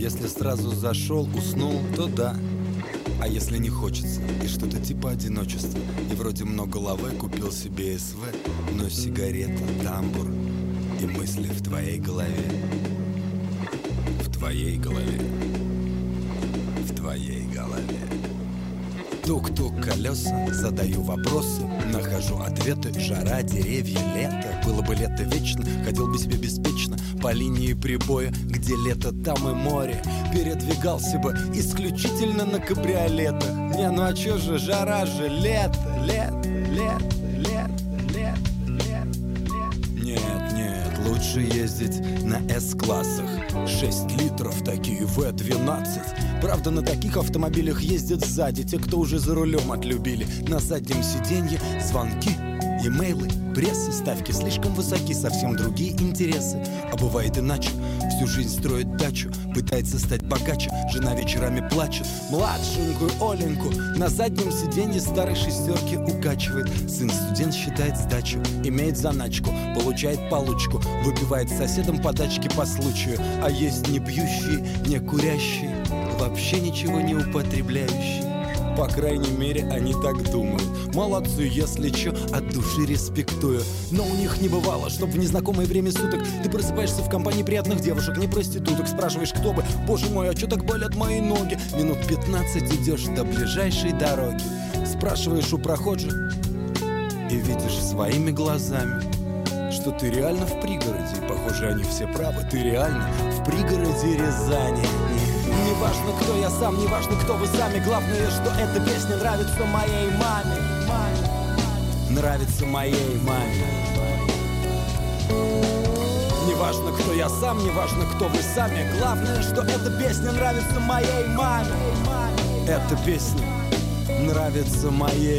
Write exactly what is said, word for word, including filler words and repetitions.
Если сразу зашел, уснул, то да. А если не хочется, и что-то типа одиночества, и вроде много лавы, купил себе СВ, но сигарета, тамбур и мысли в твоей голове. В твоей голове. В твоей голове. Тук-тук колеса, задаю вопросы, нахожу ответы. Жара, деревья, лето. Было бы лето вечно, ходил бы себе беспечно по линии прибоя, где лето, там и море. Передвигался бы исключительно на кабриолетах. Не, ну а чё же, жара же, лето, лето, лето, лето, лето, лето, лето. Нет, нет, лучше ездить на С-классах. Шесть литров, такие вэ двенадцать. Правда, на таких автомобилях ездят сзади те, кто уже за рулем отлюбили. На заднем сиденье звонки, имейлы, прессы, ставки слишком высоки, совсем другие интересы. А бывает иначе, всю жизнь строит дачу, пытается стать богаче, жена вечерами плачет. Младшенькую Оленьку на заднем сиденье старой шестерки укачивает. Сын студент считает сдачу, имеет заначку, получает получку, выпивает с соседом подачки по случаю. А есть не пьющие, не курящие, вообще ничего не употребляющие. По крайней мере, они так думают. Молодцы, если чё, от души респектую. Но у них не бывало, чтоб в незнакомое время суток ты просыпаешься в компании приятных девушек, не проституток. Спрашиваешь, кто бы, боже мой, а чё так болят мои ноги? Минут пятнадцать идешь до ближайшей дороги. Спрашиваешь у прохожих и видишь своими глазами, что ты реально в пригороде. И, похоже, они все правы, ты реально в пригороде Рязани. Не важно, кто я сам, не важно, кто вы сами. Главное, что эта песня нравится моей маме. Нравится моей маме. Не важно, кто я сам, не важно, кто вы сами. Главное, что эта песня нравится моей маме. Эта песня нравится моей